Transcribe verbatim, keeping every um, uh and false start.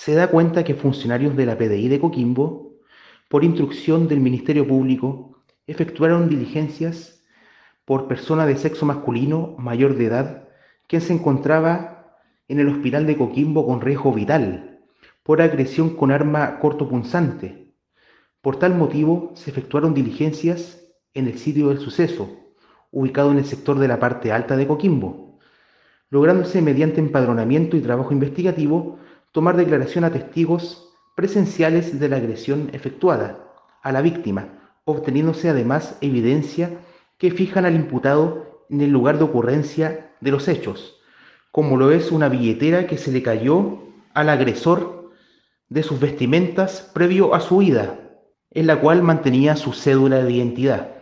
se da cuenta que funcionarios de la P D I de Coquimbo, por instrucción del Ministerio Público, efectuaron diligencias por persona de sexo masculino mayor de edad, quien se encontraba en el hospital de Coquimbo con riesgo vital por agresión con arma cortopunzante. Por tal motivo, se efectuaron diligencias en el sitio del suceso, ubicado en el sector de la parte alta de Coquimbo, lográndose mediante empadronamiento y trabajo investigativo tomar declaración a testigos presenciales de la agresión efectuada a la víctima, obteniéndose además evidencia que fijan al imputado en el lugar de ocurrencia de los hechos, como lo es una billetera que se le cayó al agresor de sus vestimentas previo a su huida, en la cual mantenía su cédula de identidad.